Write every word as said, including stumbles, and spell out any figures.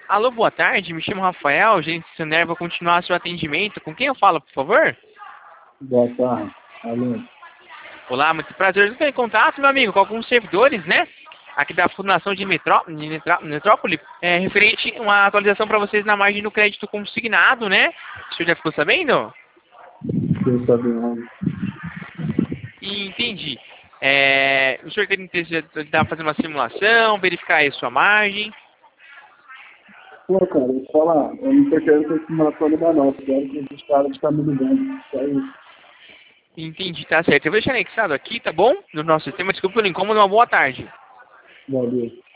Alô, boa tarde, me chamo Rafael, gerente de Saner, vou continuar seu atendimento. Com quem eu falo, por favor? Boa tarde. Alô. Olá, muito prazer. Eu estou em contato, meu amigo, com alguns servidores, né? Aqui da Fundação de, Metró de Metró Metrópole, é, referente a uma atualização para vocês na margem do crédito consignado, né? O senhor já ficou sabendo? Estou sabendo. E entendi. É, o senhor tem interesse de estar fazendo uma simulação, verificar aí a sua margem? Pô, cara, eu vou falar, eu não tô querendo ter simulação ainda não. Quero que os caras estão me ligando. Só isso. Entendi, tá certo. Eu vou deixar anexado aqui, tá bom? No nosso sistema. Desculpa pelo incômodo, uma boa tarde. Valeu.